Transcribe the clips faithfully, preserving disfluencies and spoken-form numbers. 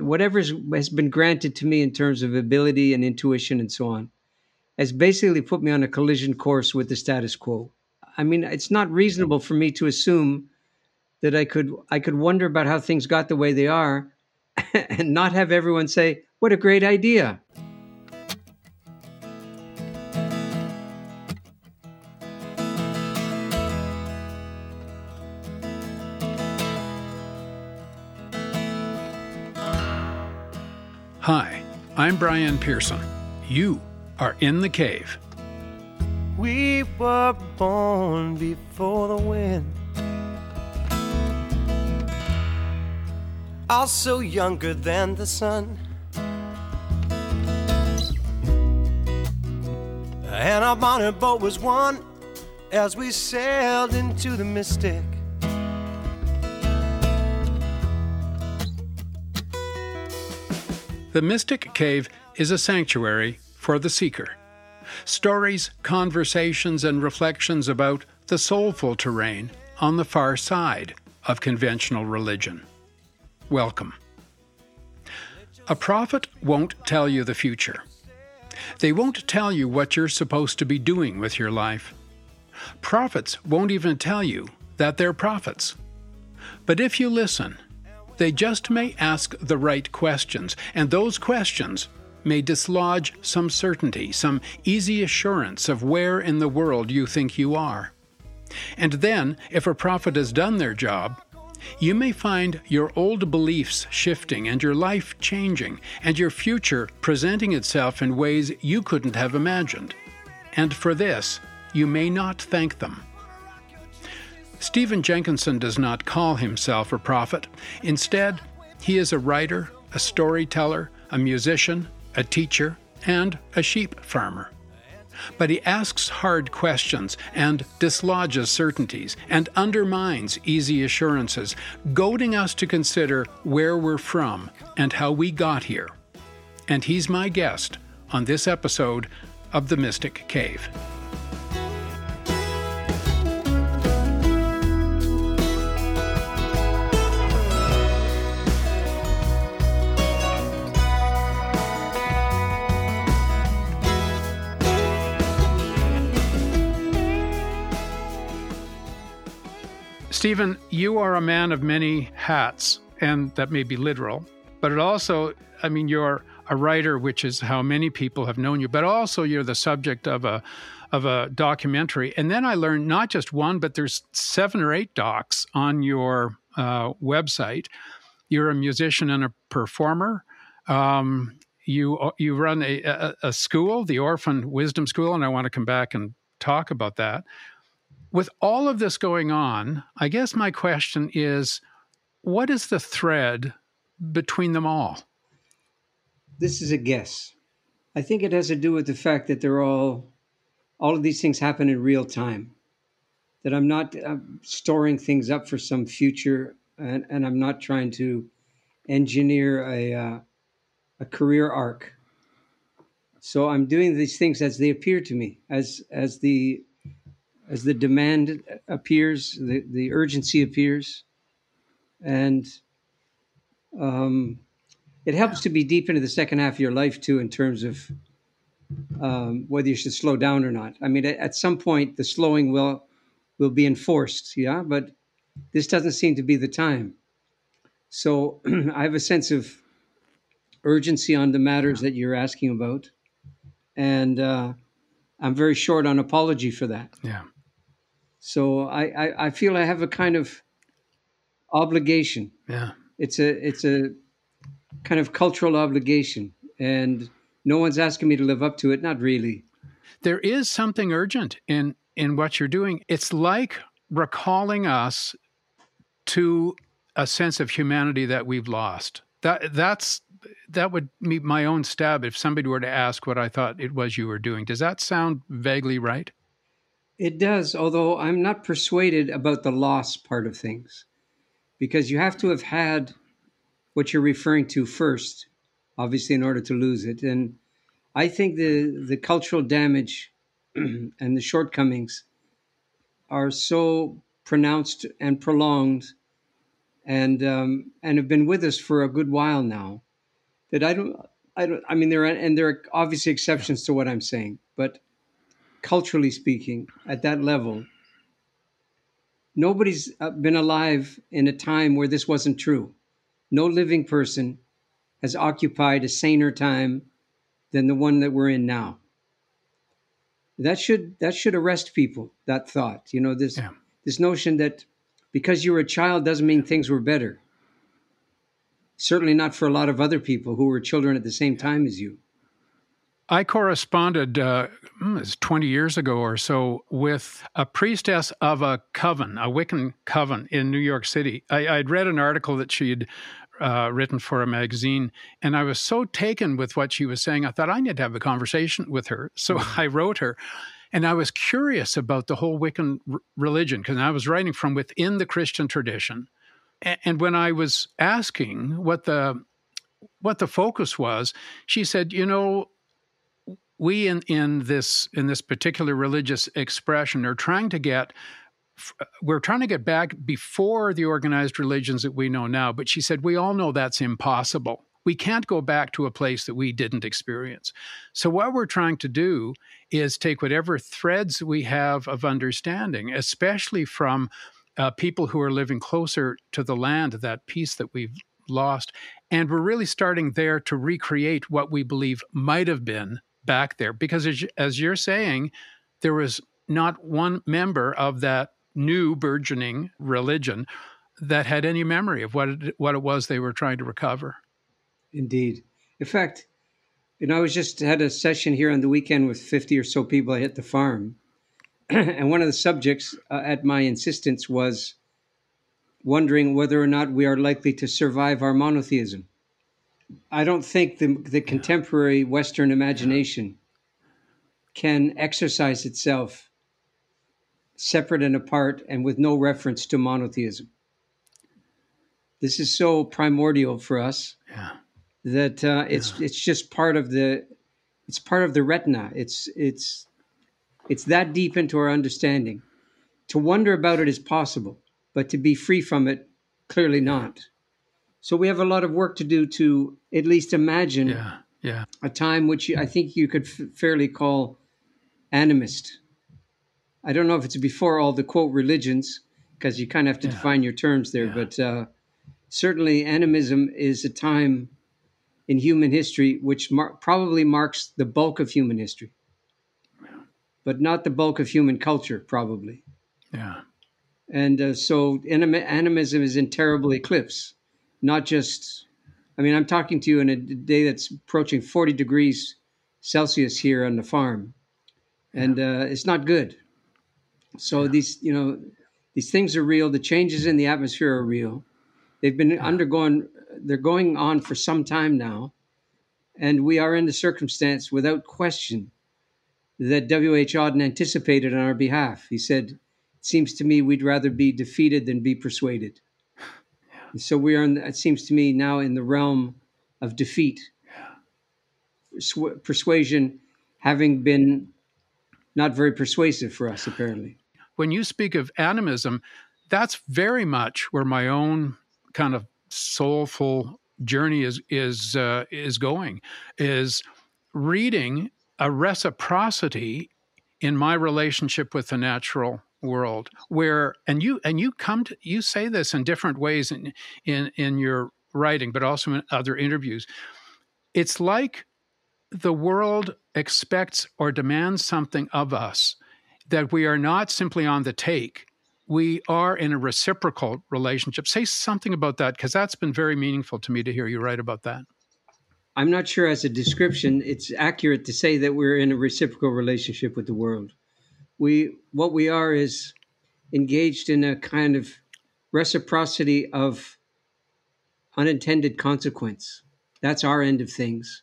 whatever has been granted to me in terms of ability and intuition and so on has basically put me on a collision course with the status quo. I mean, it's not reasonable for me to assume that I could I could wonder about how things got the way they are and not have everyone say, "What a great idea." Hi, I'm Brian Pearson. You are in the cave. We were born before the wind, also younger than the sun, and our bonnet boat was one as we sailed into the mystic. The Mystic Cave is a sanctuary for the seeker. Stories, conversations, and reflections about the soulful terrain on the far side of conventional religion. Welcome. A prophet won't tell you the future. They won't tell you what you're supposed to be doing with your life. Prophets won't even tell you that they're prophets. But if you listen, they just may ask the right questions, and those questions may dislodge some certainty, some easy assurance of where in the world you think you are. And then, if a prophet has done their job, you may find your old beliefs shifting and your life changing and your future presenting itself in ways you couldn't have imagined. And for this, you may not thank them. Stephen Jenkinson does not call himself a prophet. Instead, he is a writer, a storyteller, a musician, a teacher, and a sheep farmer. But he asks hard questions and dislodges certainties and undermines easy assurances, goading us to consider where we're from and how we got here. And he's my guest on this episode of The Mystic Cave. Stephen, you are a man of many hats, and that may be literal, but it also, I mean, you're a writer, which is how many people have known you, but also you're the subject of a of a documentary. And then I learned not just one, but there's seven or eight docs on your uh, website. You're a musician and a performer. Um, you you run a, a, a school, the Orphan Wisdom School, and I want to come back and talk about that. With all of this going on, I guess my question is, what is the thread between them all? This is a guess. I think it has to do with the fact that they're all, all of these things happen in real time. That I'm not I'm storing things up for some future, and, and I'm not trying to engineer a uh, a career arc. So I'm doing these things as they appear to me, as as the as the demand appears, the, the urgency appears. And um, it helps to be deep into the second half of your life, too, in terms of um, whether you should slow down or not. I mean, at, at some point, the slowing will will be enforced, yeah? But this doesn't seem to be the time. So I have a sense of urgency on the matters that you're asking about. And uh, I'm very short on apology for that. Yeah. So I, I, I feel I have a kind of obligation. Yeah. It's a it's a kind of cultural obligation, and no one's asking me to live up to it. Not really. There is something urgent in in what you're doing. It's like recalling us to a sense of humanity that we've lost. That that's that would be my own stab if somebody were to ask what I thought it was you were doing. Does that sound vaguely right? It does, although I'm not persuaded about the loss part of things, because you have to have had what you're referring to first, obviously, in order to lose it. And I think the, the cultural damage and the shortcomings are so pronounced and prolonged and um, and have been with us for a good while now. that I don't, I don't, I mean, there are, and there are obviously exceptions to what I'm saying, but culturally speaking, at that level, nobody's uh, been alive in a time where this wasn't true. No living person has occupied a saner time than the one that we're in now. That should that should arrest people. That thought, you know, this Yeah. this notion that because you were a child doesn't mean things were better. Certainly not for a lot of other people who were children at the same time as you. I corresponded uh, mm, it was twenty years ago or so with a priestess of a coven, a Wiccan coven in New York City. I, I'd read an article that she'd uh, written for a magazine, and I was so taken with what she was saying, I thought I need to have a conversation with her. So mm-hmm. I wrote her, and I was curious about the whole Wiccan r- religion, because I was writing from within the Christian tradition. And, and when I was asking what the what the focus was, she said, you know, we in, in this in this particular religious expression are trying to get we're trying to get back before the organized religions that we know now. But she said, we all know that's impossible. We can't go back to a place that we didn't experience. So what we're trying to do is take whatever threads we have of understanding, especially from uh, people who are living closer to the land, that peace that we've lost, and we're really starting there to recreate what we believe might have been back there. Because as, as you're saying, there was not one member of that new burgeoning religion that had any memory of what it, what it was they were trying to recover. Indeed. In fact, you know, I was just had a session here on the weekend with fifty or so people. I hit the farm. And one of the subjects uh, at my insistence was wondering whether or not we are likely to survive our monotheism. I don't think the, the contemporary Western imagination can exercise itself separate and apart and with no reference to monotheism. This is so primordial for us Yeah. that uh, it's Yeah. it's just part of the it's part of the retina. It's it's it's that deep into our understanding. To wonder about it is possible, but to be free from it, clearly not. So we have a lot of work to do to at least imagine Yeah. Yeah. a time which I think you could f- fairly call animist. I don't know if it's before all the quote religions, because you kind of have to Yeah. define your terms there, Yeah. but uh, certainly animism is a time in human history which mar- probably marks the bulk of human history, but not the bulk of human culture, probably. Yeah. And uh, so anim- animism is in terrible eclipse, not just, I mean, I'm talking to you in a day that's approaching forty degrees Celsius here on the farm, and uh, it's not good. So Yeah. these, you know, these things are real. The changes in the atmosphere are real. They've been undergoing, they're going on for some time now. And we are in the circumstance, without question, that W H. Auden anticipated on our behalf. He said, it seems to me we'd rather be defeated than be persuaded. And so we are, in, it seems to me, now in the realm of defeat. Persu- persuasion having been not very persuasive for us, apparently. When you speak of animism, that's very much where my own kind of soulful journey is is uh, is going, is reading a reciprocity in my relationship with the natural world, where and you and you come to you say this in different ways in in, in your writing, but also in other interviews. It's like the world expects or demands something of us, that we are not simply on the take. We are in a reciprocal relationship. Say something about that, because that's been very meaningful to me to hear you write about that. I'm not sure as a description it's accurate to say that we're in a reciprocal relationship with the world. We, what we are is engaged in a kind of reciprocity of unintended consequence. That's our end of things.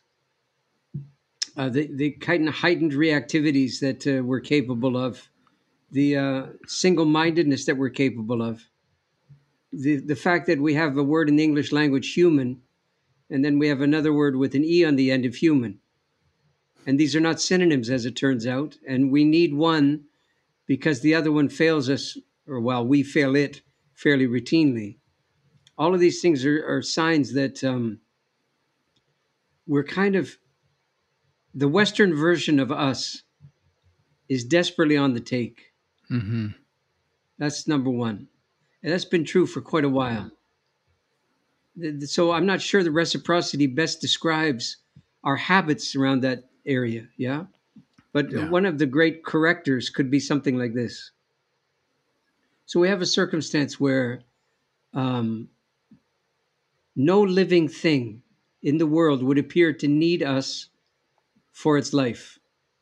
Uh, the, the kind of heightened reactivities that uh, we're capable of, the uh, single-mindedness that we're capable of, the, the fact that we have a word in the English language, human, and then we have another word with an E on the end of human. And these are not synonyms, as it turns out. And we need one because the other one fails us, or well, we fail it fairly routinely. All of these things are, are signs that um, we're kind of, the Western version of us is desperately on the take. Mm-hmm. That's number one. And that's been true for quite a while. So I'm not sure the reciprocity best describes our habits around that area. Yeah. But Yeah. one of the great correctors could be something like this. So we have a circumstance where um, no living thing in the world would appear to need us for its life.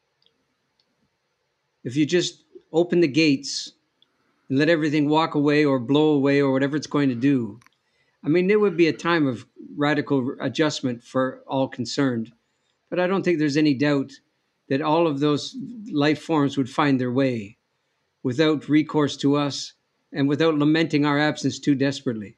If you just open the gates and let everything walk away or blow away or whatever it's going to do, I mean, there would be a time of radical adjustment for all concerned. But I don't think there's any doubt that all of those life forms would find their way without recourse to us and without lamenting our absence too desperately.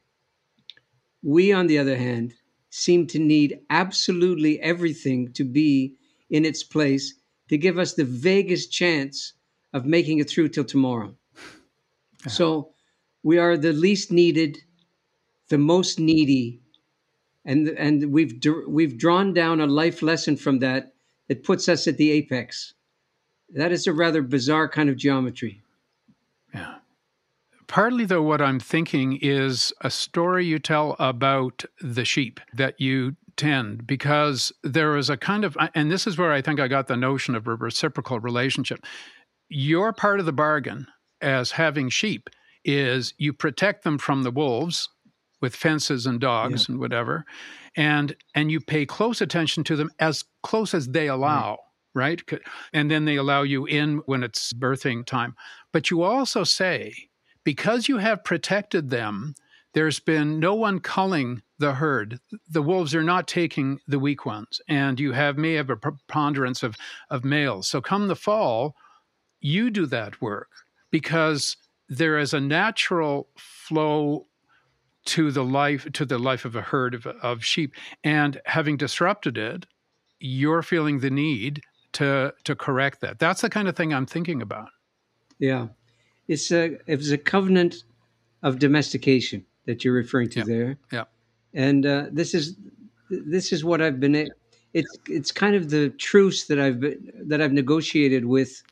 We, on the other hand, seem to need absolutely everything to be in its place to give us the vaguest chance of making it through till tomorrow. Yeah. So we are the least needed, the most needy, and and we've we've drawn down a life lesson from that that puts us at the apex. That is a rather bizarre kind of geometry. Yeah. Partly, though, what I'm thinking is a story you tell about the sheep that you tend, because there is a kind of, and this is where I think I got the notion of a reciprocal relationship. Your part of the bargain as having sheep is you protect them from the wolves with fences and dogs yeah. and whatever, and and you pay close attention to them, as close as they allow, right? right? And then they allow you in when it's birthing time. But you also say, because you have protected them, there's been no one culling the herd. The wolves are not taking the weak ones, and you have may have a preponderance of, of males. So come the fall, you do that work because there is a natural flow to the life to the life of a herd of, of sheep, and having disrupted it, you're feeling the need to to correct that. That's the kind of thing I'm thinking about. Yeah, it's a it's a covenant of domestication that you're referring to yep. there. Yeah, and uh, this is this is what I've been. It's it's kind of the truce that I've been, that I've negotiated with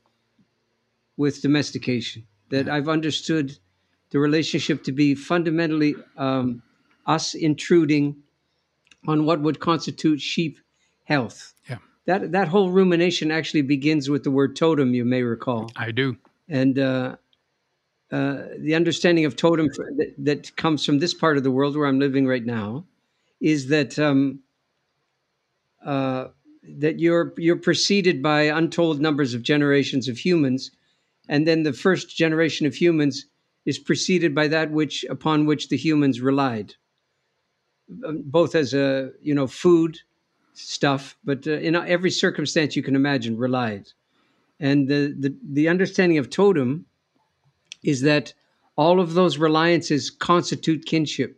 with domestication. That yeah. I've understood the relationship to be fundamentally um, us intruding on what would constitute sheep health. Yeah. That that whole rumination actually begins with the word totem, you may recall. I do. And uh, uh, the understanding of totem for, that, that comes from this part of the world where I'm living right now is that um, uh, that you're you're preceded by untold numbers of generations of humans, and then the first generation of humans is preceded by that which upon which the humans relied, both as a you know food stuff, but uh, in every circumstance you can imagine relied. And the, the the understanding of totem is that all of those reliances constitute kinship,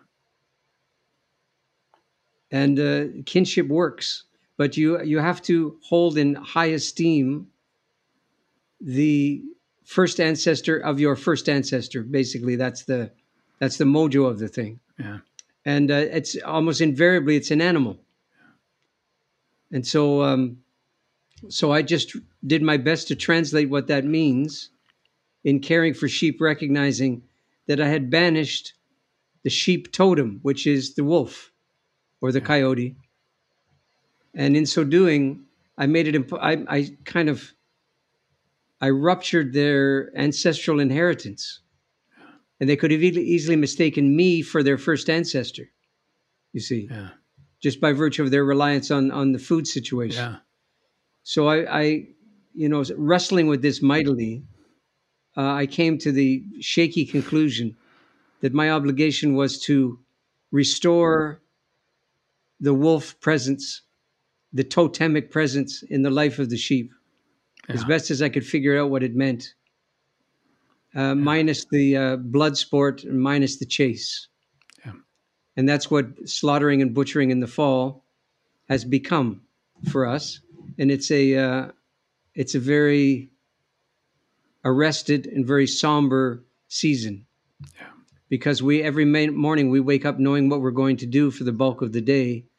and uh, kinship works. But you you have to hold in high esteem the first ancestor of your first ancestor. Basically, that's the that's the mojo of the thing. Yeah. And uh, it's almost invariably it's an animal. And so um, so I just did my best to translate what that means in caring for sheep, recognizing that I had banished the sheep totem, which is the wolf or the yeah. coyote. And in so doing, I made it, imp- I, I kind of, I ruptured their ancestral inheritance. And they could have e- easily mistaken me for their first ancestor, you see, yeah. just by virtue of their reliance on, on the food situation. Yeah. So I, I, you know, wrestling with this mightily, uh, I came to the shaky conclusion that my obligation was to restore the wolf presence, the totemic presence in the life of the sheep, yeah. as best as I could figure out what it meant, uh, yeah. minus the uh, blood sport and minus the chase. Yeah. And that's what slaughtering and butchering in the fall has become for us. And it's a uh, it's a very arrested and very somber season. Yeah. Because we every morning we wake up knowing what we're going to do for the bulk of the day.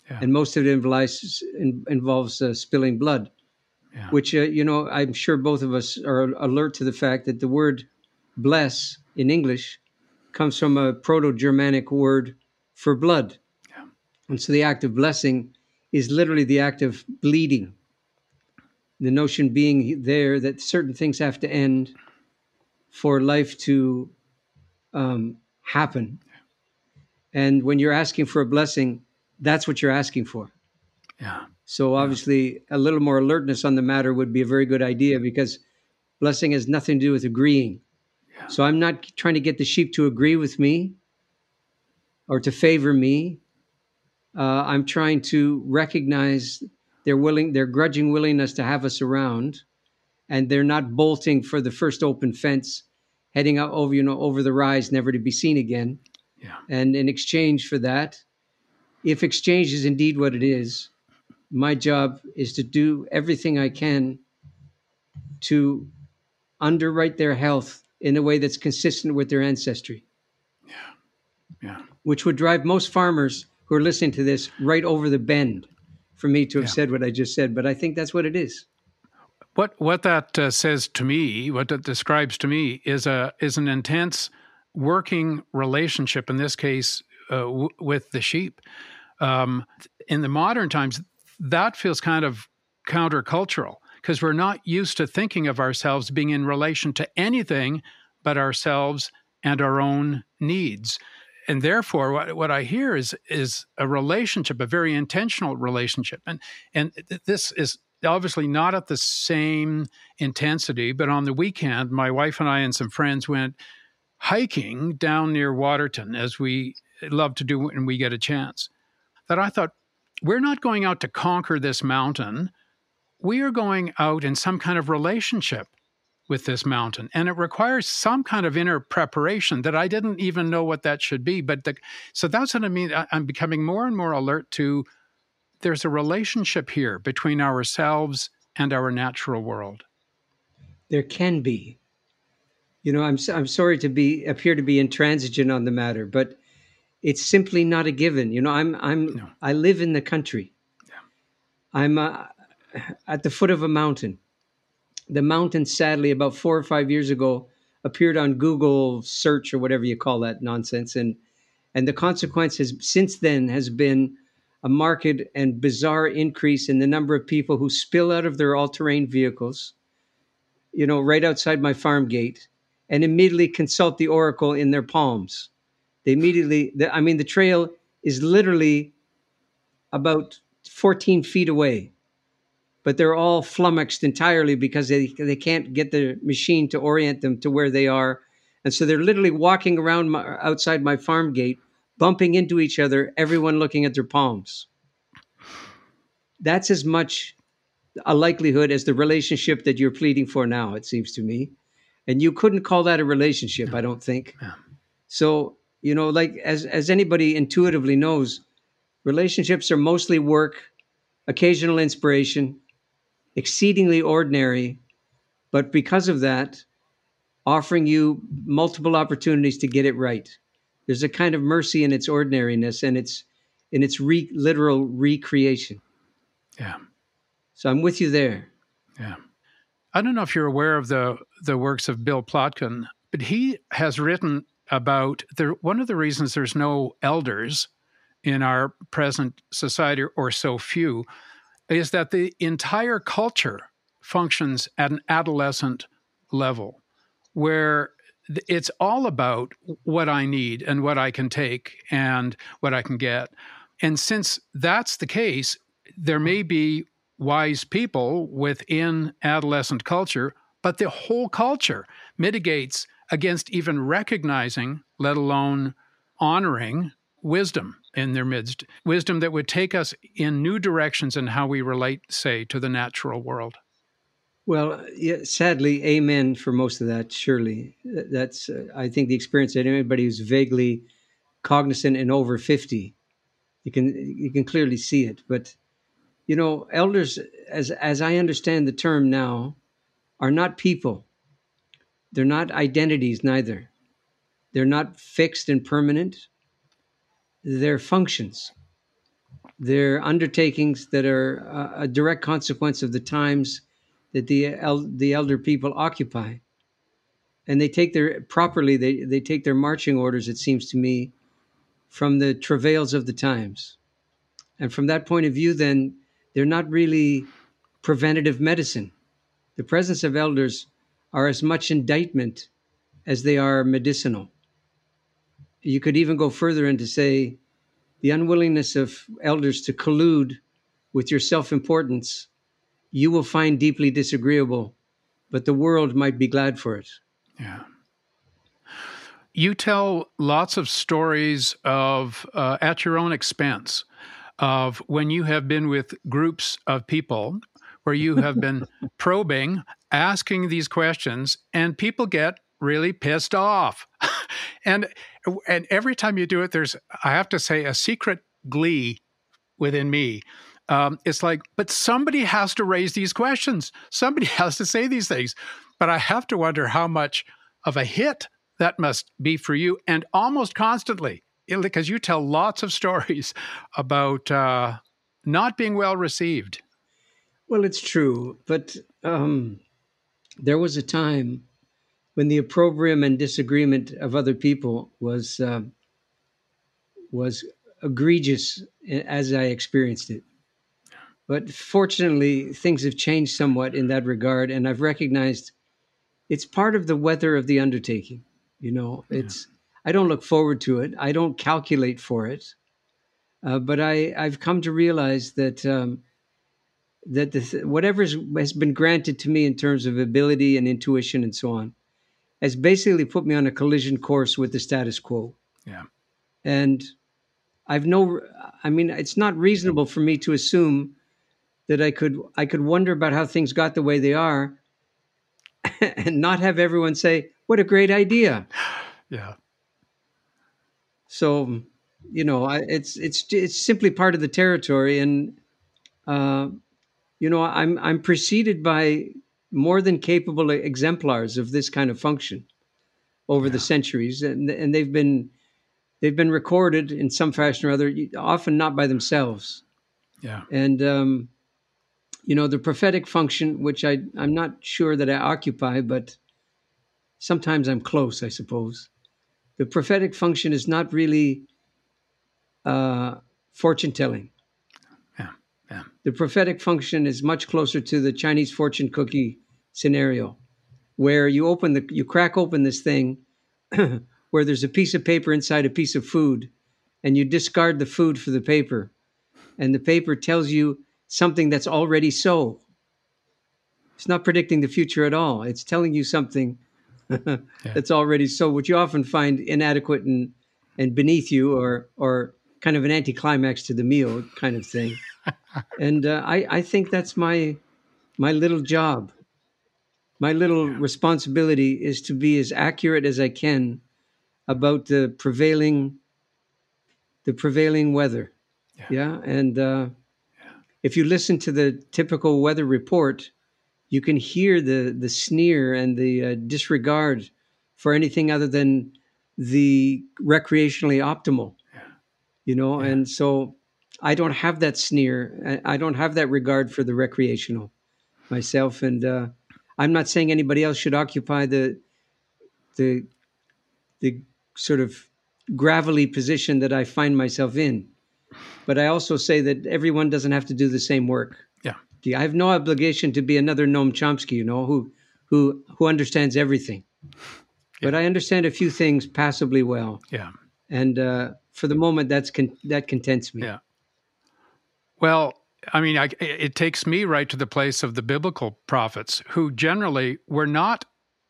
Yeah. and most of it involves, involves uh, spilling blood, Yeah. which, uh, you know, I'm sure both of us are alert to the fact that the word bless in English comes from a Proto-Germanic word for blood. Yeah. And so the act of blessing is literally the act of bleeding. The notion being there that certain things have to end for life to um, happen. And when you're asking for a blessing, that's what you're asking for. Yeah. So obviously, a little more alertness on the matter would be a very good idea, because blessing has nothing to do with agreeing. Yeah. So I'm not trying to get the sheep to agree with me or to favor me. Uh, I'm trying to recognize their willing, their grudging willingness to have us around, and they're not bolting for the first open fence, heading out over, you know, over the rise, never to be seen again. Yeah. And in exchange for that, if exchange is indeed what it is, my job is to do everything I can to underwrite their health in a way that's consistent with their ancestry. Yeah. Which would drive most farmers who are listening to this right over the bend for me to have Yeah. said what I just said. But I think that's what it is. What what that uh, says to me, what that describes to me, is a is an intense working relationship. In this case, uh, w- with the sheep. Um, in the modern times, that feels kind of countercultural, because we're not used to thinking of ourselves being in relation to anything but ourselves and our own needs. And therefore, what, what I hear is is a relationship, a very intentional relationship. And and th- this is obviously not at the same intensity, but on the weekend, my wife and I and some friends went hiking down near Waterton, as we love to do when we get a chance. That I thought, we're not going out to conquer this mountain. We are going out in some kind of relationship with this mountain. And it requires some kind of inner preparation that I didn't even know what that should be. But the, so that's what I mean. I, I'm becoming more and more alert to, there's a relationship here between ourselves and our natural world. There can be. You know, I'm s- I'm sorry to be appear to be intransigent on the matter, but it's simply not a given. You know, I'm I'm No. I live in the country. I'm uh, at the foot of a mountain. The mountain, sadly, about four or five years ago, appeared on Google search or whatever you call that nonsense, and and the consequence has since then has been a marked and bizarre increase in the number of people who spill out of their all-terrain vehicles, you know, right outside my farm gate, and immediately consult the oracle in their palms. They immediately, the, I mean, the trail is literally about fourteen feet away, but they're all flummoxed entirely because they, they can't get the machine to orient them to where they are. And so they're literally walking around my, outside my farm gate, bumping into each other, everyone looking at their palms. That's as much a likelihood as the relationship that you're pleading for now, it seems to me. And you couldn't call that a relationship, I don't think. Yeah. So, you know, like as, as anybody intuitively knows, relationships are mostly work, occasional inspiration, exceedingly ordinary, but because of that, offering you multiple opportunities to get it right. There's a kind of mercy in its ordinariness and its in its re, literal recreation. Yeah. So I'm with you there. Yeah. I don't know if you're aware of the the works of Bill Plotkin, but he has written about the, one of the reasons there's no elders in our present society, or so few, is that the entire culture functions at an adolescent level, where it's all about what I need and what I can take and what I can get. And since that's the case, there may be wise people within adolescent culture, but the whole culture mitigates against even recognizing, let alone honoring, wisdom in their midst, wisdom that would take us in new directions in how we relate, say, to the natural world. Well, yeah, sadly, amen for most of that, surely. That's, uh, I think, the experience that anybody who's vaguely cognizant and over fifty, you can you can clearly see it. But, you know, elders, as as I understand the term now, are not people. They're not identities neither. They're not fixed and permanent. They're functions. They're undertakings that are uh, a direct consequence of the times that the el- the elder people occupy, and they take their properly. They they take their marching orders. It seems to me, from the travails of the times, and from that point of view, then they're not really preventative medicine. The presence of elders are as much indictment as they are medicinal. You could even go further and to say the unwillingness of elders to collude with your self-importance, you will find deeply disagreeable, but the world might be glad for it. Yeah. You tell lots of stories of, uh, at your own expense, of when you have been with groups of people where you have been probing, asking these questions, and people get really pissed off. and and every time you do it, there's, I have to say, a secret glee within me. Um, it's like, but somebody has to raise these questions. Somebody has to say these things. But I have to wonder how much of a hit that must be for you, and almost constantly, because you tell lots of stories about uh, not being well received. Well, it's true, but um, there was a time when the opprobrium and disagreement of other people was uh, was egregious as I experienced it. But fortunately, things have changed somewhat in that regard, and I've recognized it's part of the weather of the undertaking. You know, it's yeah. I don't look forward to it. I don't calculate for it, uh, but I I've come to realize that um, that the th- whatever has been granted to me in terms of ability and intuition and so on has basically put me on a collision course with the status quo. Yeah, and I've no. I mean, it's not reasonable for me to assume that I could I could wonder about how things got the way they are, and not have everyone say, "What a great idea!" Yeah. So, you know, I, it's it's it's simply part of the territory, and uh, you know, I'm I'm preceded by more than capable exemplars of this kind of function over yeah. the centuries, and and they've been they've been recorded in some fashion or other, often not by themselves. Yeah, and. Um, You know, the prophetic function, which I, I'm not sure that I occupy, but sometimes I'm close, I suppose. The prophetic function is not really uh, fortune telling. Yeah, yeah. The prophetic function is much closer to the Chinese fortune cookie scenario, where you open the, you crack open this thing, where there's a piece of paper inside a piece of food, and you discard the food for the paper, and the paper tells you something that's already so. It's not predicting the future at all. It's telling you something yeah. that's already so, which you often find inadequate and, and beneath you, or or kind of an anticlimax to the meal kind of thing. and uh, I, I think that's my my little job. My little yeah. responsibility is to be as accurate as I can about the prevailing the prevailing weather. Yeah, yeah? and. Uh, If you listen to the typical weather report, you can hear the, the sneer and the uh, disregard for anything other than the recreationally optimal, yeah. you know? Yeah. And so I don't have that sneer. I don't have that regard for the recreational myself. And uh, I'm not saying anybody else should occupy the, the, the sort of gravelly position that I find myself in. But I also say that everyone doesn't have to do the same work. Yeah. I have no obligation to be another Noam Chomsky, you know, who who who understands everything. Yeah. But I understand a few things passably well. Yeah. And uh, for the moment, that's con- that contents me. Yeah. Well, I mean, I, it takes me right to the place of the biblical prophets, who generally were not,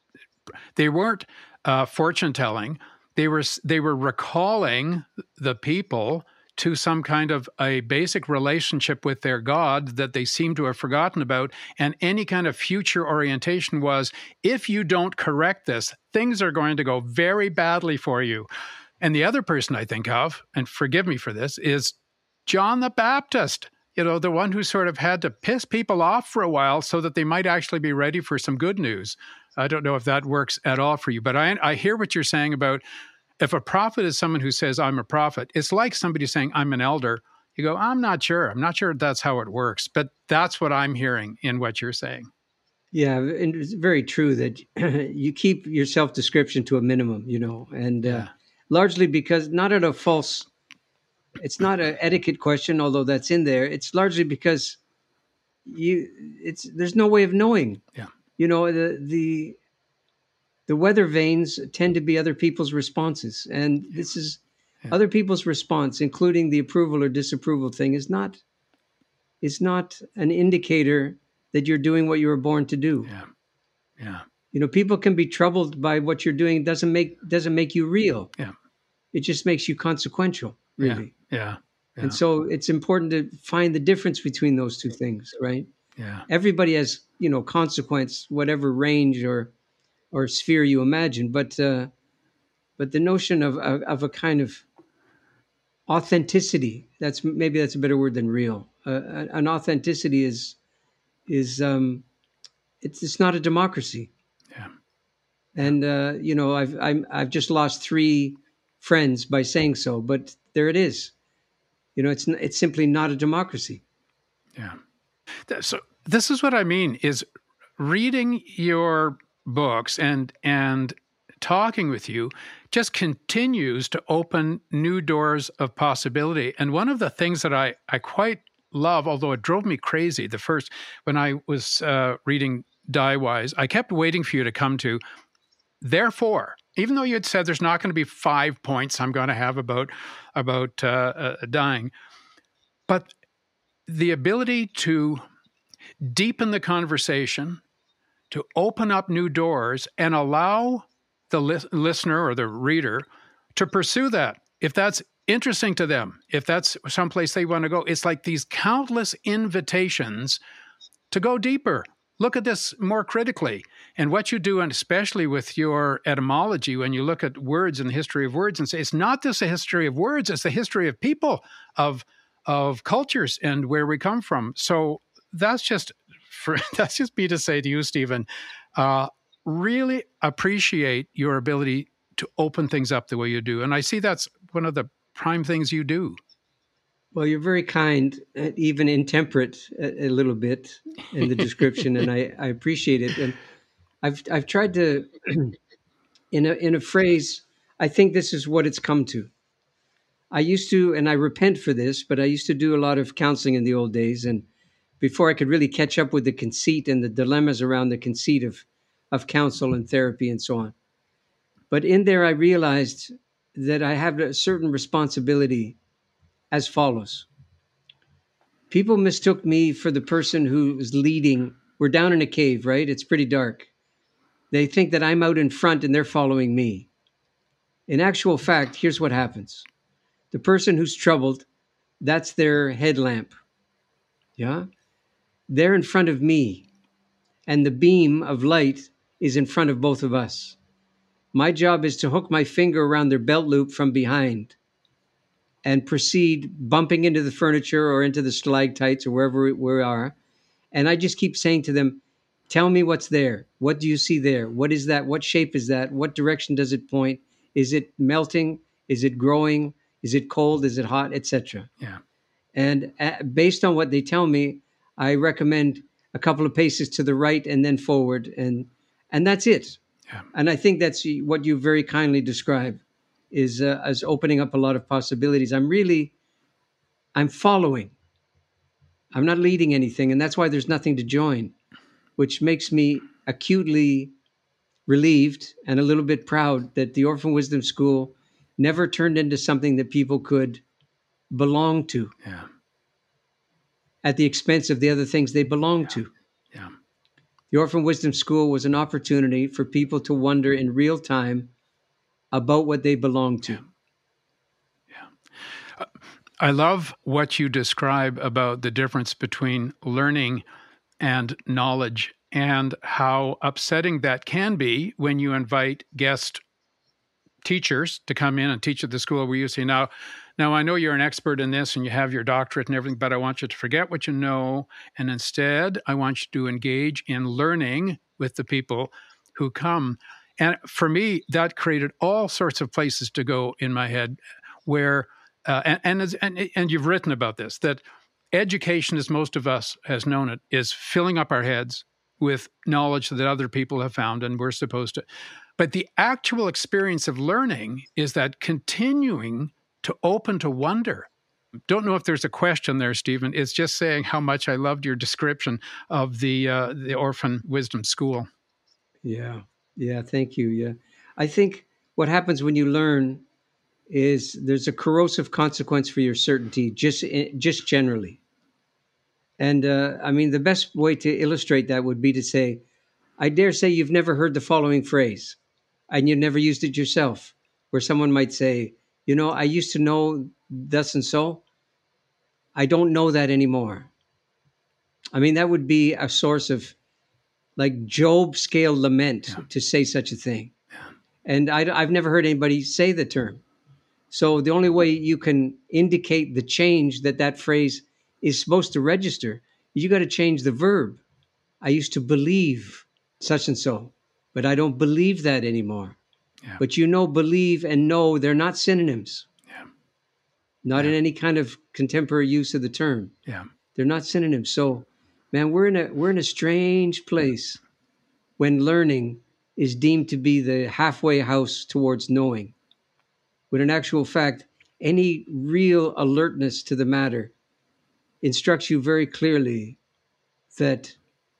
they weren't uh, fortune telling. They were they were recalling the people to some kind of a basic relationship with their God that they seem to have forgotten about. And any kind of future orientation was, if you don't correct this, things are going to go very badly for you. And the other person I think of, and forgive me for this, is John the Baptist, you know, the one who sort of had to piss people off for a while so that they might actually be ready for some good news. I don't know if that works at all for you, but I, I hear what you're saying about, if a prophet is someone who says, I'm a prophet, it's like somebody saying, I'm an elder. you go, I'm not sure. I'm not sure that's how it works. But that's what I'm hearing in what you're saying. Yeah, and it's very true that you keep your self-description to a minimum, you know, and uh, Yeah. largely because not at a false, it's not an etiquette question, although that's in there. It's largely because you, it's there's no way of knowing. Yeah. You know, the the the weather vanes tend to be other people's responses, and this is Yeah. other people's response, including the approval or disapproval thing, is not is not an indicator that you're doing what you were born to do. Yeah. Yeah. You know, people can be troubled by what you're doing. It doesn't make doesn't make you real. Yeah. It just makes you consequential, really. Yeah. Yeah. Yeah. And so it's important to find the difference between those two things, right? Yeah. Everybody has, you know, consequence, whatever range or or sphere you imagine, but uh, but the notion of, of of a kind of authenticity, that's maybe that's a better word than real. Uh, an authenticity is is um, it's it's not a democracy. Yeah. And uh, you know, I've I'm, I've just lost three friends by saying so, but there it is. You know, it's n- it's simply not a democracy. Yeah. Th- So this is what I mean is reading your books and and talking with you just continues to open new doors of possibility. And one of the things that I, I quite love, although it drove me crazy the first, when I was uh, reading Die Wise, I kept waiting for you to come to, therefore, even though you had said there's not going to be five points I'm going to have about, about uh, uh, dying, but the ability to deepen the conversation, to open up new doors and allow the li- listener or the reader to pursue that. If that's interesting to them, if that's someplace they want to go, it's like these countless invitations to go deeper. Look at this more critically. And what you do, and especially with your etymology, when you look at words and the history of words and say, it's not just a history of words, it's the history of people, of, of cultures and where we come from. So that's just for, that's just me to say to you, Stephen, uh, really appreciate your ability to open things up the way you do. And I see that's one of the prime things you do. Well, you're very kind, uh, even intemperate a, a little bit in the description, and I, I appreciate it. And I've I've tried to, in a in a phrase, I think this is what it's come to. I used to, and I repent for this, but I used to do a lot of counseling in the old days, and before I could really catch up with the conceit and the dilemmas around the conceit of of counsel and therapy and so on. But in there, I realized that I have a certain responsibility as follows. People mistook me for the person who was leading. We're down in a cave, right? It's pretty dark. They think that I'm out in front and they're following me. In actual fact, here's what happens. The person who's troubled, that's their headlamp. Yeah? They're in front of me, and the beam of light is in front of both of us. My job is to hook my finger around their belt loop from behind and proceed bumping into the furniture or into the stalactites or wherever we are. And I just keep saying to them, tell me what's there. What do you see there? What is that? What shape is that? What direction does it point? Is it melting? Is it growing? Is it cold? Is it hot? Etc. Yeah. And uh, based on what they tell me, I recommend a couple of paces to the right and then forward. And and that's it. Yeah. And I think that's what you very kindly describe is uh, as opening up a lot of possibilities. I'm really, I'm following. I'm not leading anything. And that's why there's nothing to join, which makes me acutely relieved and a little bit proud that the Orphan Wisdom School never turned into something that people could belong to Yeah. at the expense of the other things they belong Yeah. to. Yeah. The Orphan Wisdom School was an opportunity for people to wonder in real time about what they belong to. I love what you describe about the difference between learning and knowledge and how upsetting that can be when you invite guest teachers to come in and teach at the school where you say, now, now I know you're an expert in this and you have your doctorate and everything, but I want you to forget what you know. And instead, I want you to engage in learning with the people who come. And for me, that created all sorts of places to go in my head where uh, and, and, as, and and you've written about this, that education, as most of us has known it, is filling up our heads with knowledge that other people have found, and we're supposed to. But the actual experience of learning is that continuing to open to wonder. Don't know if there's a question there, Stephen. It's just saying how much I loved your description of the uh, the Orphan Wisdom School. Yeah, yeah, thank you. Yeah, I think what happens when you learn is there's a corrosive consequence for your certainty, just just generally. And uh, I mean, the best way to illustrate that would be to say, I dare say you've never heard the following phrase, and you've never used it yourself, where someone might say, you know, I used to know thus and so. I don't know that anymore. I mean, that would be a source of like Job scale lament yeah. to say such a thing. Yeah. And I, I've never heard anybody say the term. So the only way you can indicate the change that that phrase is supposed to register, you got to change the verb. I used to believe such and so, but I don't believe that anymore. Yeah. But you know, believe and know, they're not synonyms. Yeah. Not yeah. in any kind of contemporary use of the term. Yeah. They're not synonyms. So, man, we're in a we're in a strange place when learning is deemed to be the halfway house towards knowing. When in actual fact, any real alertness to the matter instructs you very clearly that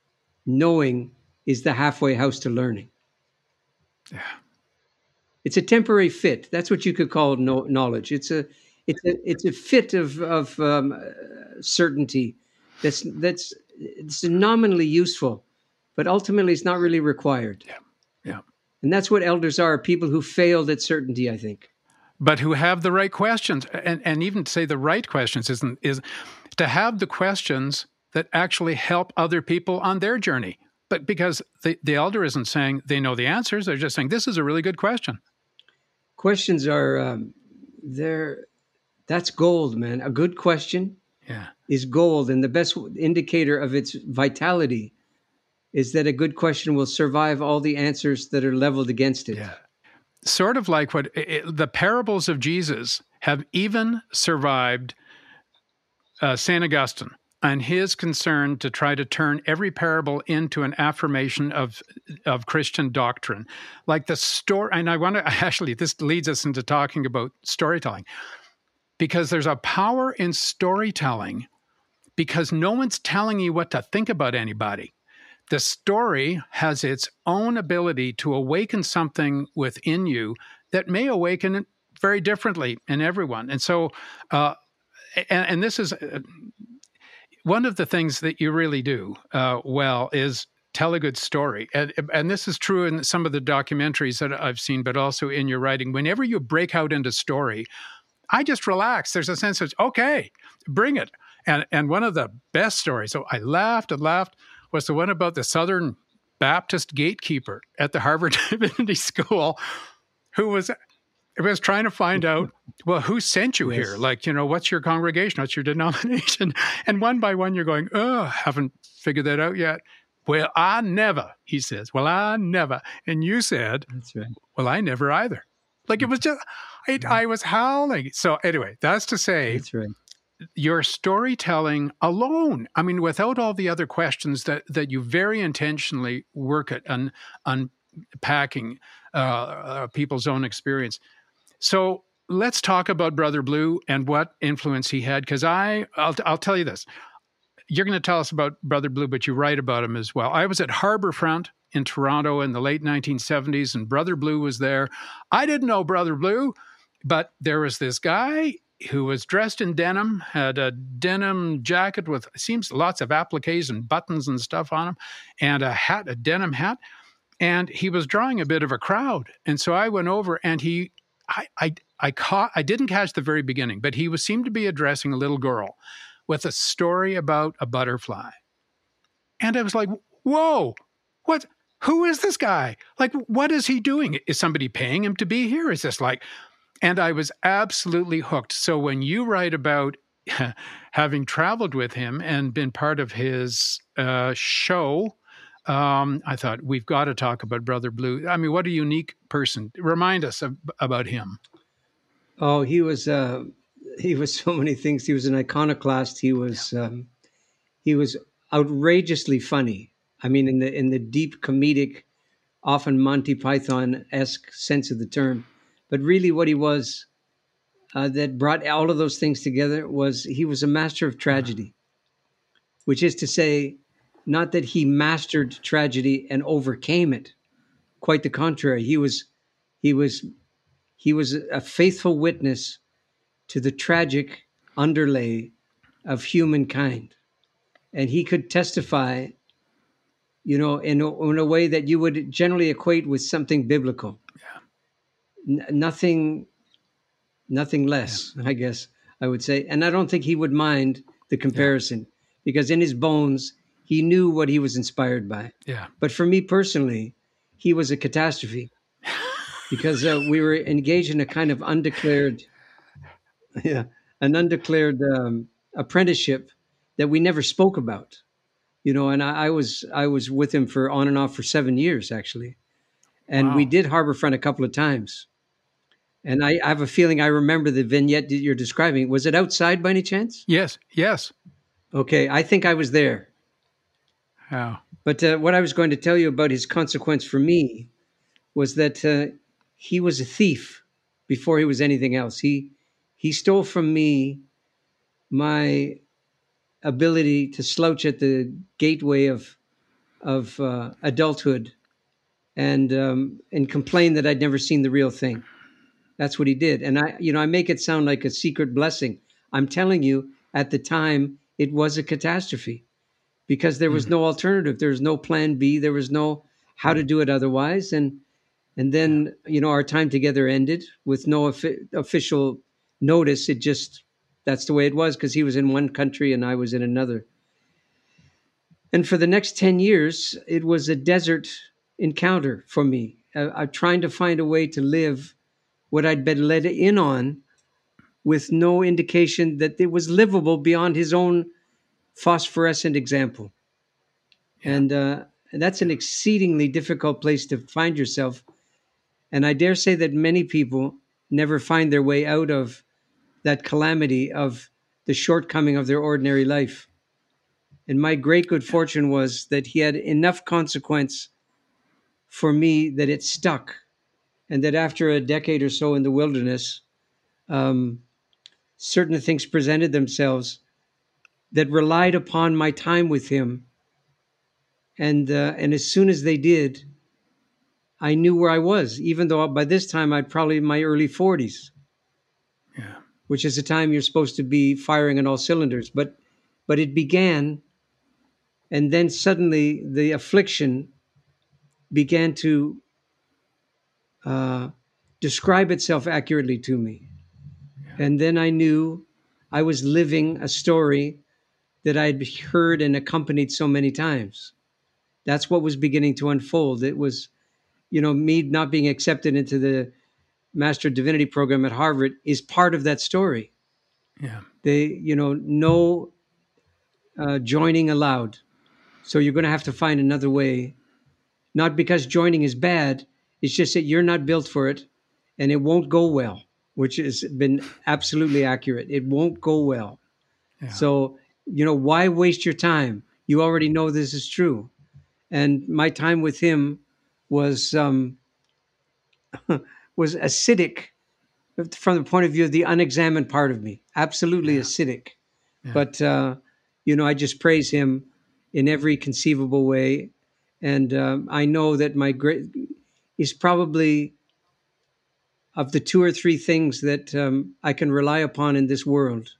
knowing is the halfway house to learning. Yeah. It's a temporary fit. That's what you could call no, knowledge. It's a it's a it's a fit of of um, uh, certainty that's that's it's nominally useful, but ultimately it's not really required. Yeah. Yeah. And that's what elders are, people who failed at certainty, I think. But who have the right questions. And and even to say the right questions isn't is to have the questions that actually help other people on their journey. But because the, the elder isn't saying they know the answers, they're just saying, this is a really good question. Questions are, um, they're, that's gold, man. A good question yeah. is gold. And the best indicator of its vitality is that a good question will survive all the answers that are leveled against it. Yeah. Sort of like what it, the parables of Jesus have even survived uh, Saint Augustine and his concern to try to turn every parable into an affirmation of of Christian doctrine. Like the story, and I want to, actually, this leads us into talking about storytelling, because there's a power in storytelling because no one's telling you what to think about anybody. The story has its own ability to awaken something within you that may awaken it very differently in everyone. And so, uh, and, and this is... Uh, one of the things that you really do uh, well is tell a good story. And, and this is true in some of the documentaries that I've seen, but also in your writing. Whenever you break out into story, I just relax. There's a sense of, okay, bring it. And, and one of the best stories, so I laughed and laughed, was the one about the Southern Baptist gatekeeper at the Harvard Divinity School who was... I was trying to find out, well, who sent you yes. here? Like, you know, what's your congregation? What's your denomination? And one by one, you're going, oh, haven't figured that out yet. Well, I never, he says. Well, I never. And you said, that's right. Well, I never either. Like, it was just, I, I was howling. So anyway, that's to say, that's right. Your storytelling alone, I mean, without all the other questions that, that you very intentionally work at un, unpacking uh, uh, people's own experience. So let's talk about Brother Blue and what influence he had, because I, I'll, I'll tell you this. You're going to tell us about Brother Blue, but you write about him as well. I was at Harbourfront in Toronto in the late nineteen seventies, and Brother Blue was there. I didn't know Brother Blue, but there was this guy who was dressed in denim, had a denim jacket with, it seems, lots of appliques and buttons and stuff on him, and a hat, a denim hat, and he was drawing a bit of a crowd. And so I went over, and he... I, I I caught I didn't catch the very beginning, but he was seemed to be addressing a little girl with a story about a butterfly. And I was like, whoa, what who is this guy? Like, what is he doing? Is somebody paying him to be here? Is this like, and I was absolutely hooked. So when you write about having traveled with him and been part of his uh, show, Um, I thought, we've got to talk about Brother Blue. I mean, what a unique person. Remind us of, about him. Oh, he was uh, he was so many things. He was an iconoclast. He was um, he was outrageously funny. I mean, in the in the deep comedic, often Monty Python-esque sense of the term. But really, what he was uh, that brought all of those things together was he was a master of tragedy, which is to say, not that he mastered tragedy and overcame it. Quite the contrary. He was he was he was a faithful witness to the tragic underlay of humankind. And he could testify, you know, in a, in a way that you would generally equate with something biblical. Yeah. N- nothing, nothing less, yeah. I guess I would say. And I don't think he would mind the comparison, yeah. because in his bones, he knew what he was inspired by. Yeah. But for me personally, he was a catastrophe because uh, we were engaged in a kind of undeclared, yeah, an undeclared um, apprenticeship that we never spoke about, you know. And I, I was I was with him for on and off for seven years actually, and wow. we did Harborfront a couple of times. And I, I have a feeling I remember the vignette that you're describing. Was it outside by any chance? Yes, yes. Okay, I think I was there. How? But uh, what I was going to tell you about his consequence for me was that uh, he was a thief before he was anything else. He he stole from me my ability to slouch at the gateway of of uh, adulthood and um, and complain that I'd never seen the real thing. That's what he did. And I, you know, I make it sound like a secret blessing. I'm telling you, at the time, it was a catastrophe because there was mm-hmm. no alternative. There was no plan B. There was no how to do it otherwise. And and then, you know, our time together ended with no offi- official notice. It just, that's the way it was because he was in one country and I was in another. And for the next ten years, it was a desert encounter for me. I, I'm trying to find a way to live what I'd been led in on with no indication that it was livable beyond his own phosphorescent example. Yeah. And uh, that's an exceedingly difficult place to find yourself. And I dare say that many people never find their way out of that calamity of the shortcoming of their ordinary life. And my great good fortune was that he had enough consequence for me that it stuck. And that after a decade or so in the wilderness, um, certain things presented themselves that relied upon my time with him. And uh, and as soon as they did, I knew where I was, even though by this time I'd probably in my early forties, yeah. which is the time you're supposed to be firing on all cylinders. But but it began, and then suddenly the affliction began to Uh, describe itself accurately to me. Yeah. And then I knew I was living a story that I'd heard and accompanied so many times. That's what was beginning to unfold. It was, you know, me not being accepted into the Master of Divinity program at Harvard is part of that story. Yeah. They, you know, no uh, joining allowed. So you're going to have to find another way, not because joining is bad. It's just that you're not built for it and it won't go well, which has been absolutely accurate. It won't go well. Yeah. So, you know, why waste your time? You already know this is true. And my time with him was um, was acidic from the point of view of the unexamined part of me. Absolutely yeah. acidic. Yeah. But, uh, you know, I just praise him in every conceivable way. And um, I know that my great... is probably of the two or three things that um, I can rely upon in this world.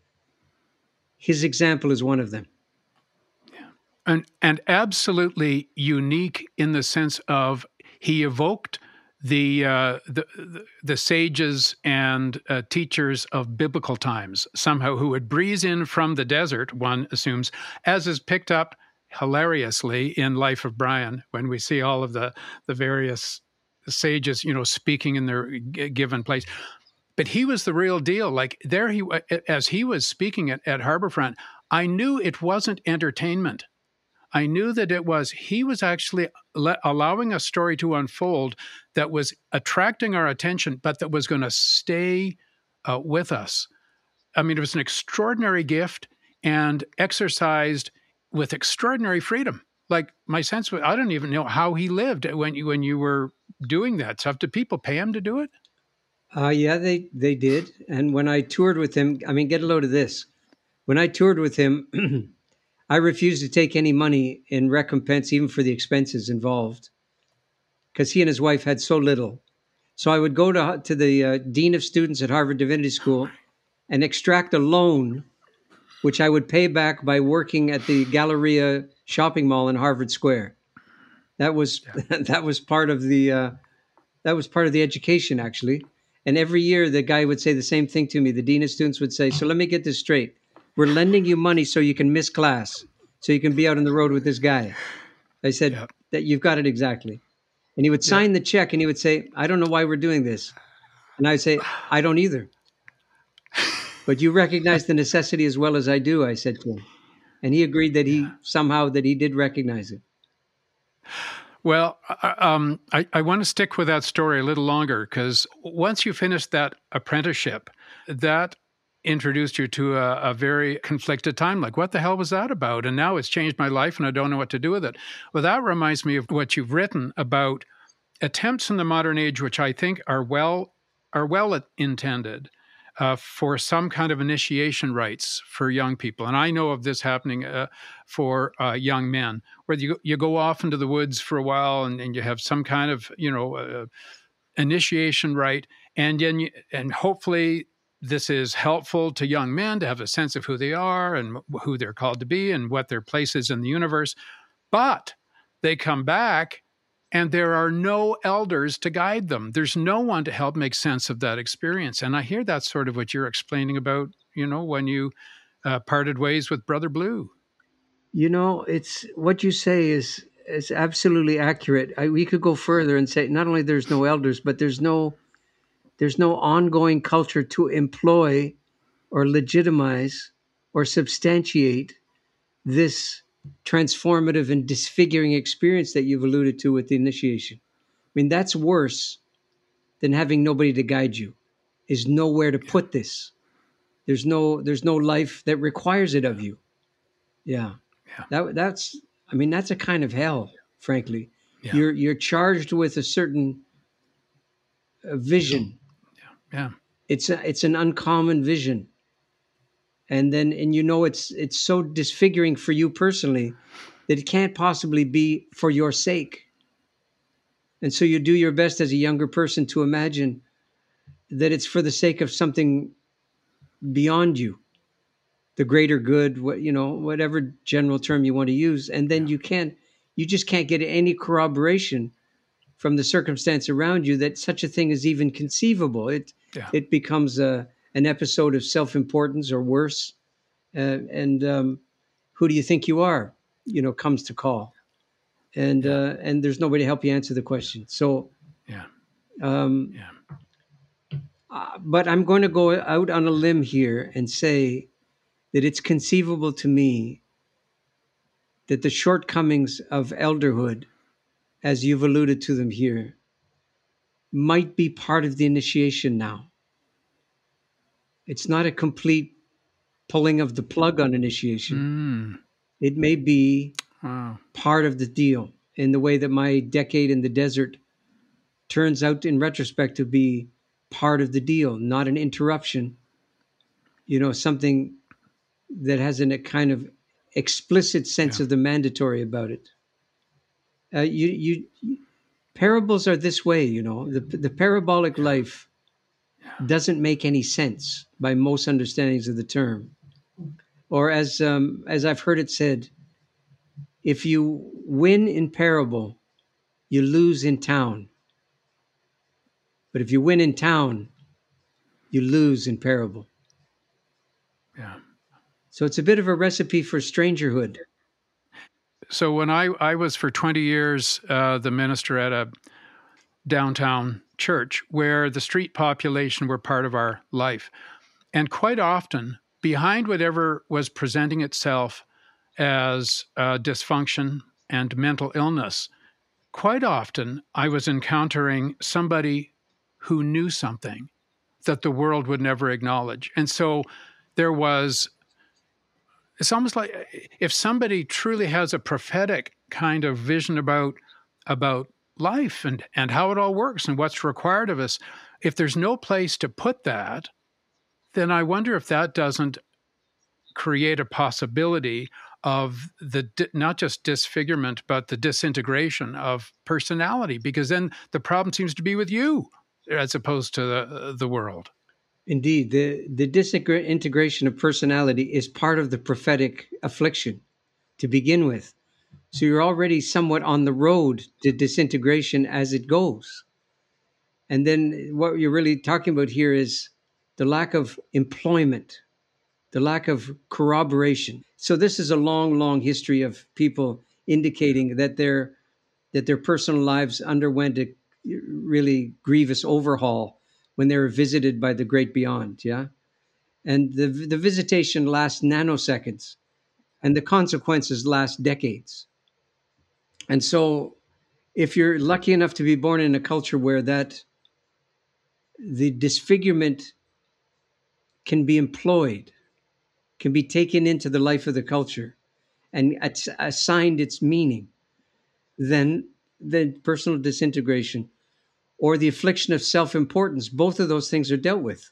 His example is one of them. Yeah. And, and absolutely unique in the sense of he evoked the, uh, the, the, the sages and uh, teachers of biblical times, somehow, who would breeze in from the desert, one assumes, as is picked up hilariously in Life of Brian, when we see all of the, the various sages, you know, speaking in their g- given place. But he was the real deal. Like there he, as he was speaking at, at Harborfront, I knew it wasn't entertainment. I knew that it was, he was actually le- allowing a story to unfold that was attracting our attention, but that was going to stay uh, with us I mean, it was an extraordinary gift and exercised with extraordinary freedom. Like my sense was, I don't even know how he lived when you when you were doing that stuff. Did people pay him to do it? Uh, yeah, they, they did. And when I toured with him, I mean, get a load of this. When I toured with him, I refused to take any money in recompense, even for the expenses involved, because he and his wife had so little. So I would go to, to the uh, dean of students at Harvard Divinity School and extract a loan, which I would pay back by working at the Galleria shopping mall in Harvard Square. That was yeah. that was part of the uh, that was part of the education, actually. And every year, the guy would say the same thing to me. The dean of students would say, "So let me get this straight. We're lending you money so you can miss class, so you can be out on the road with this guy." I said, yeah. "That you've got it exactly." And he would sign yeah. the check, and he would say, "I don't know why we're doing this." And I would say, "I don't either. But you recognize the necessity as well as I do," I said to him. And he agreed that he yeah. somehow that he did recognize it. Well, um, I, I want to stick with that story a little longer, because once you finished that apprenticeship, that introduced you to a, a very conflicted time. Like, what the hell was that about? And now it's changed my life and I don't know what to do with it. Well, that reminds me of what you've written about attempts in the modern age, which I think are well are well intended uh, for some kind of initiation rites for young people. And I know of this happening uh, for uh, young men, where you you go off into the woods for a while and, and you have some kind of, you know, uh, initiation rite. And then you, and hopefully this is helpful to young men to have a sense of who they are and who they're called to be and what their place is in the universe. But they come back and there are no elders to guide them. There's no one to help make sense of that experience. And I hear that's sort of what you're explaining about, you know, when you uh, parted ways with Brother Blue. You know, it's what you say is is absolutely accurate. I, we could go further and say not only there's no elders, but there's no there's no ongoing culture to employ or legitimize or substantiate this transformative and disfiguring experience that you've alluded to with the initiation. I mean, that's worse than having nobody to guide you, is nowhere to put this. There's no there's no life that requires it of you. Yeah. yeah. That that's I mean, that's a kind of hell, frankly. Yeah. You're you're charged with a certain uh, vision. Yeah. yeah. It's a, it's an uncommon vision. And then, and you know, it's it's so disfiguring for you personally that it can't possibly be for your sake. And so you do your best as a younger person to imagine that it's for the sake of something beyond you, the greater good, what, you know, whatever general term you want to use. And then yeah. you can't, you just can't get any corroboration from the circumstance around you that such a thing is even conceivable. It yeah. it becomes a an episode of self-importance or worse. Uh, and um, who do you think you are, you know, comes to call. And yeah. uh, and there's nobody to help you answer the question. So, yeah. Um, yeah. Uh, but I'm going to go out on a limb here and say that it's conceivable to me that the shortcomings of elderhood, as you've alluded to them here, might be part of the initiation now. It's not a complete pulling of the plug on initiation. Mm. It may be wow. part of the deal in the way that my decade in the desert turns out in retrospect to be part of the deal, not an interruption, you know, something that has an, a kind of explicit sense yeah. of the mandatory about it. Uh, you, you, parables are this way, you know, the, the parabolic yeah. life doesn't make any sense by most understandings of the term. Or as um, as I've heard it said, if you win in parable, you lose in town. But if you win in town, you lose in parable. Yeah. So it's a bit of a recipe for strangerhood. So when I, I was for twenty years uh, the minister at a downtown church where the street population were part of our life. And quite often, behind whatever was presenting itself as uh, dysfunction and mental illness, quite often I was encountering somebody who knew something that the world would never acknowledge. And so there was, it's almost like if somebody truly has a prophetic kind of vision about, about life and, and how it all works and what's required of us, if there's no place to put that, then I wonder if that doesn't create a possibility of the not just disfigurement, but the disintegration of personality, because then the problem seems to be with you as opposed to the, the world. Indeed, the, the disintegration of personality is part of the prophetic affliction to begin with. So you're already somewhat on the road to disintegration as it goes. And then what you're really talking about here is the lack of employment, the lack of corroboration. So this is a long, long history of people indicating that their that their personal lives underwent a really grievous overhaul when they were visited by the great beyond. Yeah, and the the visitation lasts nanoseconds, and the consequences last decades. And so, if you're lucky enough to be born in a culture where that the disfigurement can be employed, can be taken into the life of the culture and it's assigned its meaning, then the personal disintegration or the affliction of self-importance, both of those things are dealt with.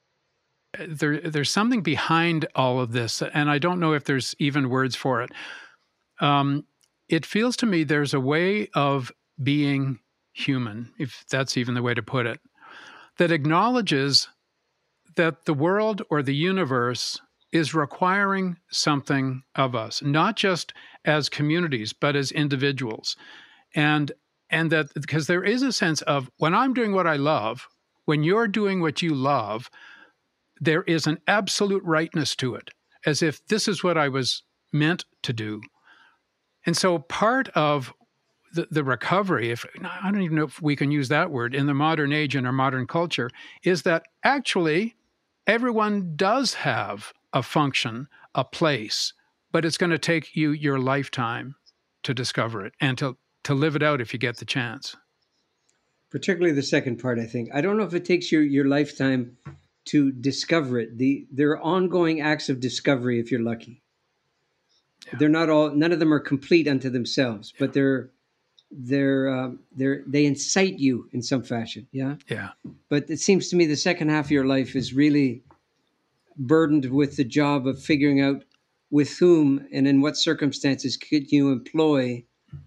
There, there's something behind all of this, and I don't know if there's even words for it. Um, it feels to me there's a way of being human, if that's even the way to put it, that acknowledges that the world or the universe is requiring something of us, not just as communities, but as individuals. And and that because there is a sense of when I'm doing what I love, when you're doing what you love, there is an absolute rightness to it, as if this is what I was meant to do. And so part of the, the recovery, if I don't even know if we can use that word, in the modern age, in our modern culture, is that actually everyone does have a function, a place, but it's going to take you your lifetime to discover it and to, to live it out if you get the chance. Particularly the second part, I think. I don't know if it takes your, your lifetime to discover it. The there are ongoing acts of discovery if you're lucky. Yeah. They're not all, none of them are complete unto themselves, yeah. but they're they're uh, they're they incite you in some fashion. Yeah. Yeah. But it seems to me the second half of your life is really burdened with the job of figuring out with whom and in what circumstances could you employ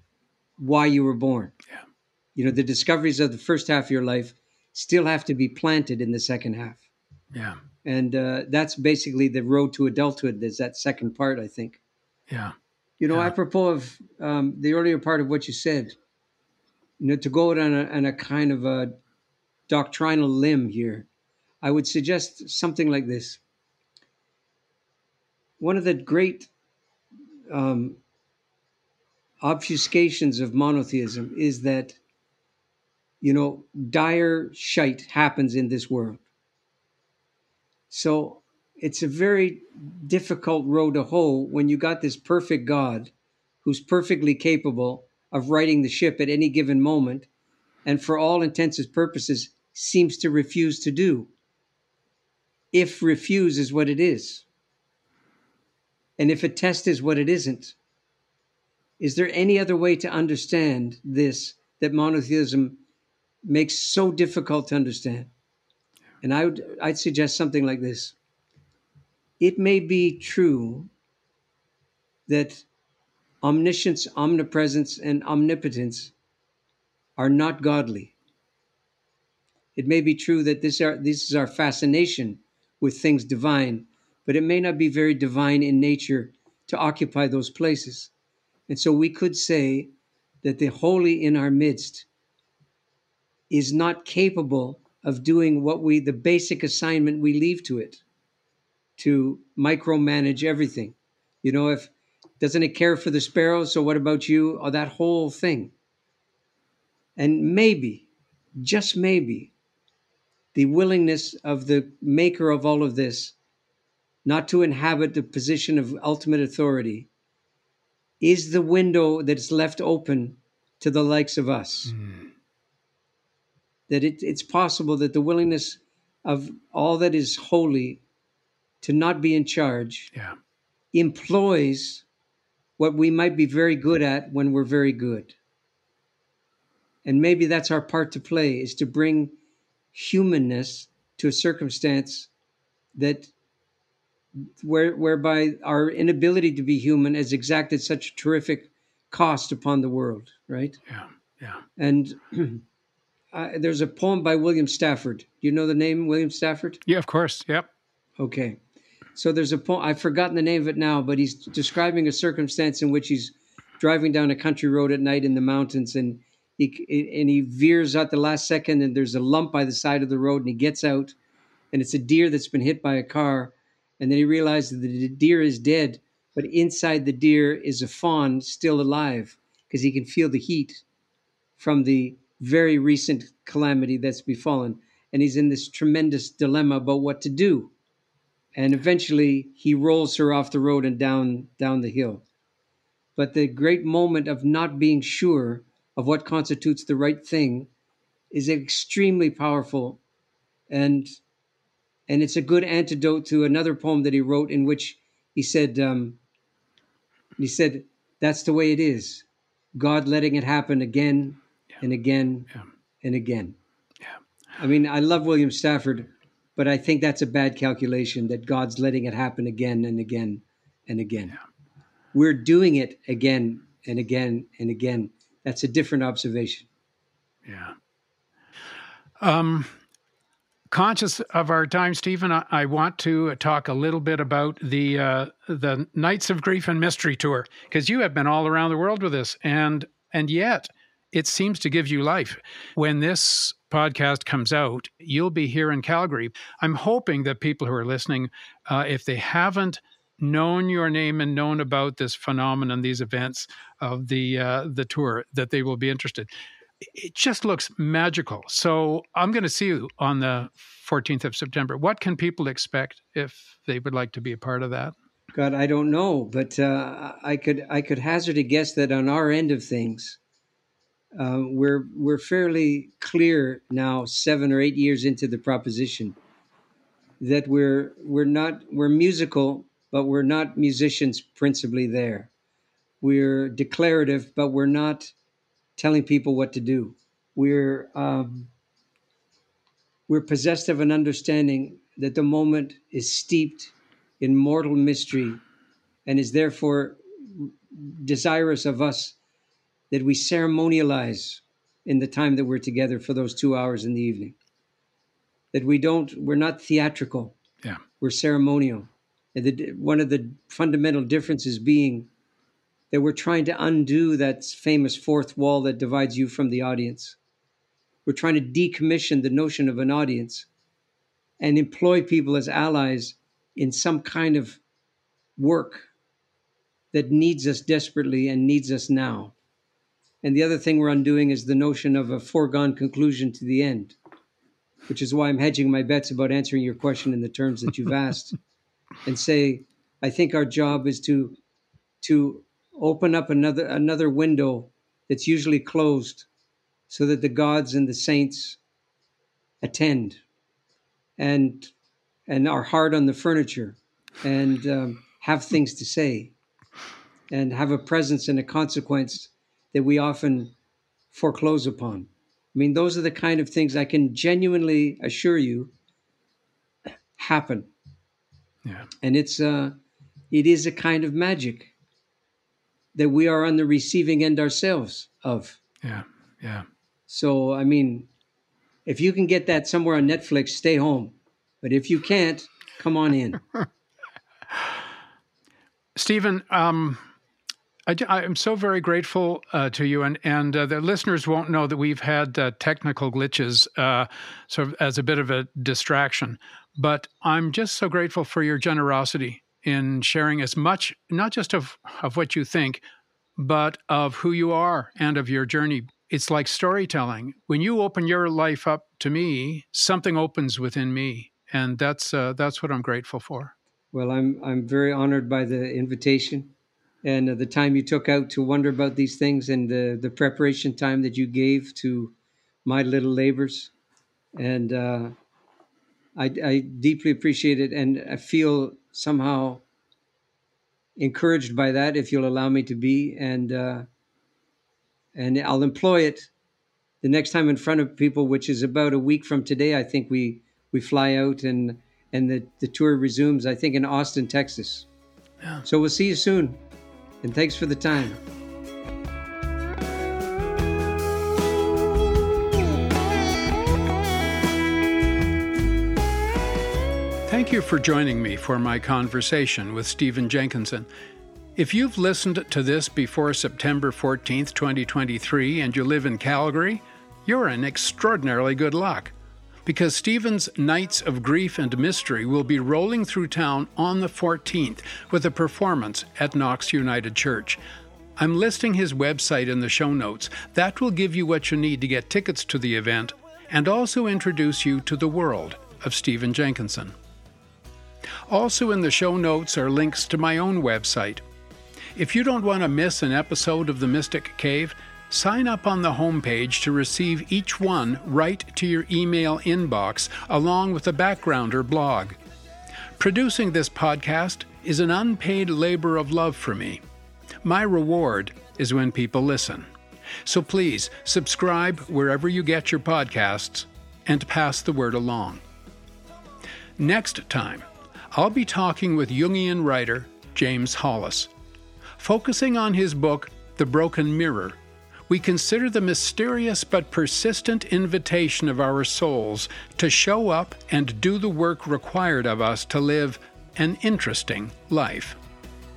why you were born. Yeah. You know, the discoveries of the first half of your life still have to be planted in the second half. Yeah. And uh, that's basically the road to adulthood. There's that second part, I think. Yeah. You know, yeah. apropos of um, the earlier part of what you said, you know, to go out on a, on a kind of a doctrinal limb here, I would suggest something like this. One of the great um, obfuscations of monotheism is that, you know, dire shite happens in this world. So it's a very difficult road to hoe when you got this perfect God who's perfectly capable of righting the ship at any given moment, and for all intents and purposes seems to refuse to do, if refuse is what it is. And if a test is what it isn't, is there any other way to understand this that monotheism makes so difficult to understand? And I would, I'd suggest something like this. It may be true that omniscience, omnipresence, and omnipotence are not godly. It may be true that this, are, this is our fascination with things divine, but it may not be very divine in nature to occupy those places. And so we could say that the holy in our midst is not capable of doing what we, the basic assignment we leave to it, to micromanage everything. You know, if, doesn't it care for the sparrows? So what about you? Or that whole thing. And maybe, just maybe, the willingness of the maker of all of this not to inhabit the position of ultimate authority is the window that's left open to the likes of us. Mm. That it, it's possible that the willingness of all that is holy to not be in charge Yeah. employs what we might be very good at when we're very good. And maybe that's our part to play, is to bring humanness to a circumstance that where, whereby our inability to be human has exacted such a terrific cost upon the world, right? Yeah. Yeah. And uh, there's a poem by William Stafford. Do you know the name William Stafford? Yeah, of course. Yep. Okay. So there's a poem, I've forgotten the name of it now, but he's describing a circumstance in which he's driving down a country road at night in the mountains, and he and he veers at the last second, and there's a lump by the side of the road, and he gets out, and it's a deer that's been hit by a car, and then he realizes that the deer is dead, but inside the deer is a fawn still alive, because he can feel the heat from the very recent calamity that's befallen, and he's in this tremendous dilemma about what to do. And eventually he rolls her off the road and down down the hill. But the great moment of not being sure of what constitutes the right thing is extremely powerful, and and it's a good antidote to another poem that he wrote, in which he said um, he said that's the way it is, God letting it happen again and again Yeah. and again. Yeah. I mean, I love William Stafford, but I think that's a bad calculation, that God's letting it happen again and again and again. We're doing it again and again and again. That's a different observation. Yeah. Um, conscious of our time, Stephen, I, I want to talk a little bit about the uh, the Nights of Grief and Mystery tour, because you have been all around the world with this, and and yet it seems to give you life. When this podcast comes out, you'll be here in Calgary. I'm hoping that people who are listening, uh, if they haven't known your name and known about this phenomenon, these events of the uh, the tour, that they will be interested. It just looks magical. So I'm going to see you on the fourteenth of September. What can people expect if they would like to be a part of that? God, I don't know, but uh, I could I could hazard a guess that on our end of things, uh, we're we're fairly clear now, seven or eight years into the proposition, that we're we're not we're musical, but we're not musicians principally there. We're declarative, but we're not telling people what to do. We're um, we're possessed of an understanding that the moment is steeped in mortal mystery, and is therefore desirous of us that we ceremonialize in the time that we're together for those two hours in the evening. That we don't, we're not theatrical. Yeah. We're ceremonial. And the, one of the fundamental differences being that we're trying to undo that famous fourth wall that divides you from the audience. We're trying to decommission the notion of an audience and employ people as allies in some kind of work that needs us desperately and needs us now. And the other thing we're undoing is the notion of a foregone conclusion to the end, which is why I'm hedging my bets about answering your question in the terms that you've asked, and say, I think our job is to to open up another another window that's usually closed, so that the gods and the saints attend and and are hard on the furniture and um, have things to say and have a presence and a consequence that we often foreclose upon. I mean, those are the kind of things I can genuinely assure you happen. Yeah. And it's uh, it is a kind of magic that we are on the receiving end ourselves of. Yeah. Yeah. So, I mean, if you can get that somewhere on Netflix, stay home. But if you can't, come on in. Stephen, um, I, I'm so very grateful uh, to you, and and uh, the listeners won't know that we've had uh, technical glitches, uh, sort of as a bit of a distraction. But I'm just so grateful for your generosity in sharing as much, not just of of what you think, but of who you are and of your journey. It's like storytelling. When you open your life up to me, something opens within me, and that's uh, that's what I'm grateful for. Well, I'm I'm very honored by the invitation and uh, the time you took out to wonder about these things, and the, the preparation time that you gave to my little labors. And uh, I, I deeply appreciate it, and I feel somehow encouraged by that, if you'll allow me to be, and uh, and I'll employ it the next time in front of people, which is about a week from today. I think we we fly out, and and the, the tour resumes, I think, in Austin, Texas. Yeah. So we'll see you soon, and thanks for the time. Thank you for joining me for my conversation with Stephen Jenkinson. If you've listened to this before September fourteenth, twenty twenty-three, and you live in Calgary, you're in extraordinarily good luck, because Stephen's Nights of Grief and Mystery will be rolling through town on the fourteenth with a performance at Knox United Church. I'm listing his website in the show notes. That will give you what you need to get tickets to the event and also introduce you to the world of Stephen Jenkinson. Also in the show notes are links to my own website. If you don't want to miss an episode of The Mystic Cave, sign up on the homepage to receive each one right to your email inbox, along with a backgrounder blog. Producing this podcast is an unpaid labor of love for me. My reward is when people listen. So please subscribe wherever you get your podcasts and pass the word along. Next time, I'll be talking with Jungian writer James Hollis. Focusing on his book, The Broken Mirror, we consider the mysterious but persistent invitation of our souls to show up and do the work required of us to live an interesting life.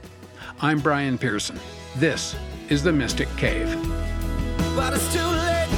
I'm Brian Pearson. This is The Mystic Cave. But it's too late